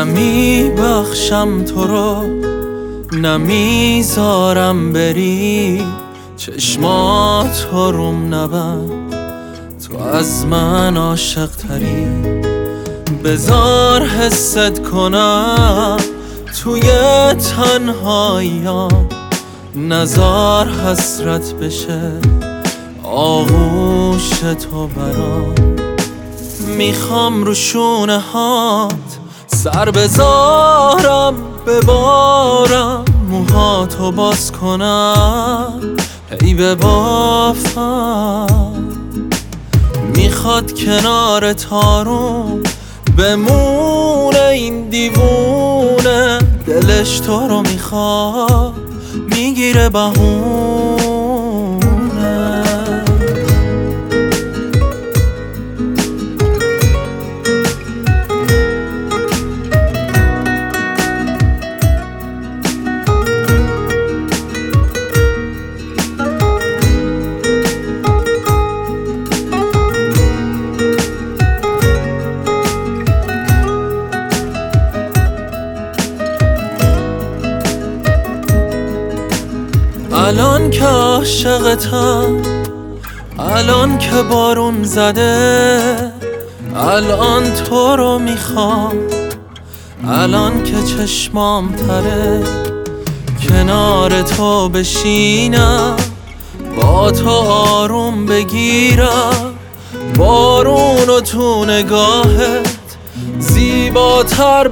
نمیبخشم تو رو، نمیذارم بری، چشمات روم نبند، تو از من عاشق تری. بذار حست کنم توی تنهاییام، نزار حسرت بشه آغوش تو برام. میخوام رو شونه هات سر بذارم، ببارم موهاتو باز کنم، هی ببافم. میخواد کنار تارون بمونه این دیوونه، دلش تو رو میخواد میگیره بهونه. الان که عاشقتم، الان که بارون زده، الان تو رو میخوام، الان که چشمام تره، کنار تو بشینم، با تو آروم بگیرم، بارونو تو نگاهت زیباتر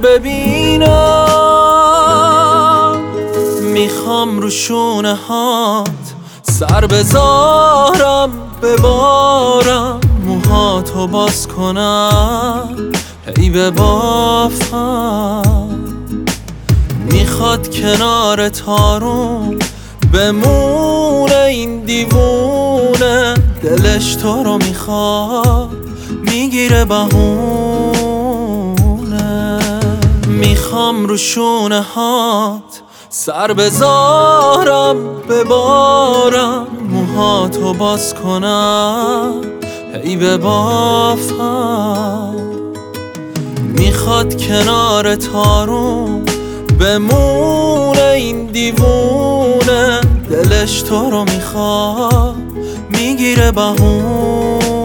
ببینم. میخوام رو شونه هات سر بذارم، ببارم موهاتو باز کنم، هی ببافم. میخواد کنار تارون بمونه این دیوونه، دلش تو رو میخواد میگیره بهونه. میخوام رو شونه هات سر بذارم، ببارم موهاتو باز کنم، هی ببافم. میخواد کنار تارون بمونه این دیوونه، دلش تو رو میخواد میگیره بهونه.